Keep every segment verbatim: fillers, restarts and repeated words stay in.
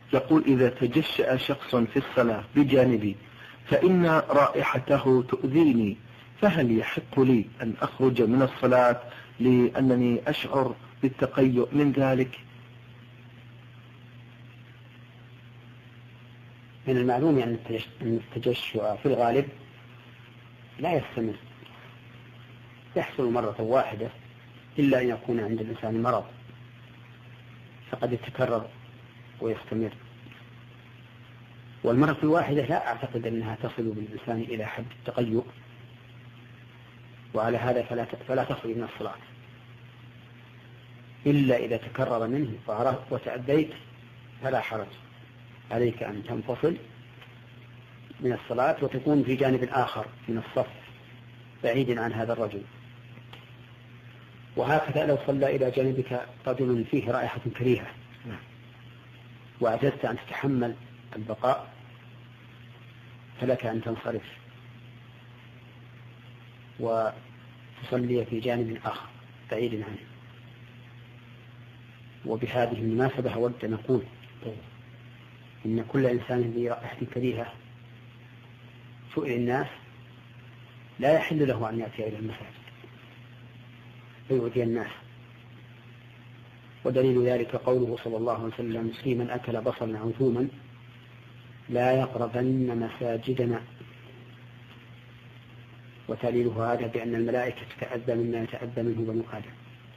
يقول: إذا تجشأ شخص في الصلاة بجانبي فإن رائحته تؤذيني، فهل يحق لي أن أخرج من الصلاة لأنني أشعر بالتقيؤ من ذلك؟ من المعلوم أن التجشؤ في الغالب لا يستمر، يحصل مرة واحدة إلا أن يكون عند الإنسان مرض فقد يتكرر ويستمر، والمرة الواحدة لا أعتقد أنها تصل بالإنسان إلى حد التقيؤ، وعلى هذا فلا فلا تخرج من الصلاة إلا إذا تكرر منه وتأديت فلا حرج عليك أن تنفصل من الصلاة وتكون في جانب آخر من الصف بعيد عن هذا الرجل. وهكذا لو صلى إلى جانبك رجل فيه رائحة كريهة وعجزت أن تتحمل البقاء فلك أن تنصرف وتصلي في جانب آخر بعيد عنه. وبهذه المناسبة أود أن نقول إن كل إنسان ذي رائحة كريهة سئل الناس لا يحل له أن يأتي إلى المساجد فيؤذي الناس، ودليل ذلك قوله صلى الله عليه وسلم: في من أكل بصلا أو ثوما لا يقربن مساجدنا. وتعليله هذا بأن الملائكة تتأذى مما يتأذى منه بنو آدم،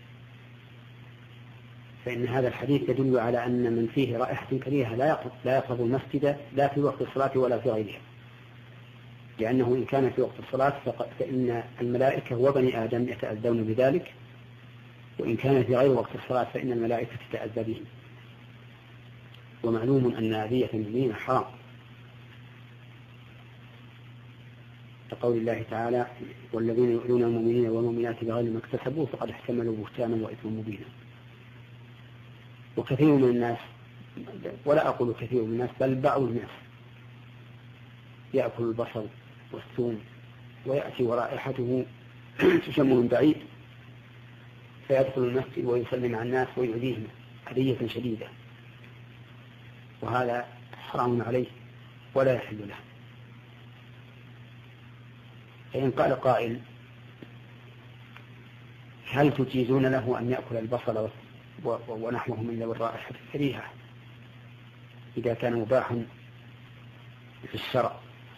فإن هذا الحديث يدل على أن من فيه رائحة كريهة لا يقرب المسجد لا في وقت الصلاة ولا في غيرها، لأنه إن كان في وقت الصلاة فإن الملائكة وبني آدم يتأذون بذلك، وإن كان في غير وقت الصلاة فإن الملائكة تتأذى به. ومعلوم أن أذية المؤمنين حرام، كقول الله تعالى: والذين يؤذون المؤمنين والمؤمنات بغير ما اكتسبوا فقد احتملوا بهتانا وإثما مبينا. وكثير من الناس، ولا أقول كثير من الناس بل بعض الناس، يأكل البصل والثوم ويأتي ورائحته تشم من بعيد فيدخل المسجد ويسلم على الناس ويؤذيهم أذية شديدة، وهذا حرام عليه ولا يحل له. فإن قال قائل: هل تجيزون له أن يأكل البصل ونحوه من ذوي الرائحة الكريهة إذا كان مباحا في الشرع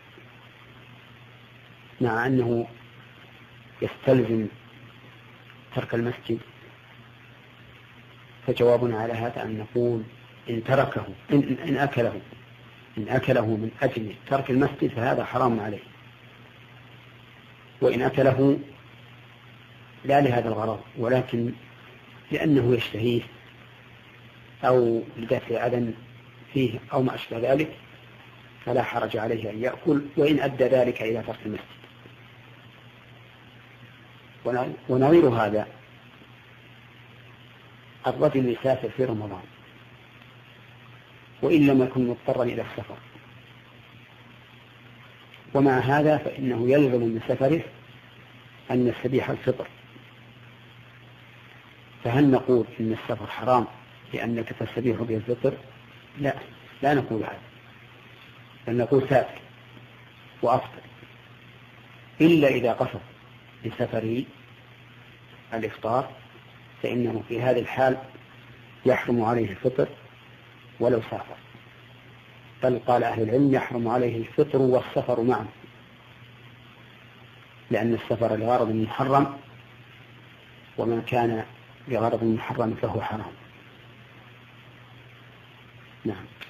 مع أنه يستلزم ترك المسجد؟ فجوابنا على هذا أن نقول: إن تركه إن, إن أكله إن أكله من أجل ترك المسجد فهذا حرام عليه، وإن أكله لا لهذا الغرض ولكن لأنه يشتهيه أو لدفع أذى فيه أو ما أشبه ذلك فلا حرج عليه أن يأكل، وإن أدى ذلك إلى ترك المسجد. ونظير هذا الرجل يسافر في رمضان وإن لم يكن مضطرا إلى السفر، ومع هذا فإنه يلزم من سفره أن يستبيح الفطر، فهل نقول إن السفر حرام لأنك تستبيح به الفطر؟ لا، لا نقول هذا، بل نقول سافر وأفطر، إلا إذا قصد لسفره الإفطار فإنه في هذه الحال يحرم عليه الفطر ولو سافر، بل قال أهل العلم يحرم عليه الفطر والسفر معا، لأن السفر لغرض محرم وما كان لغرض محرم فهو حرام. نعم.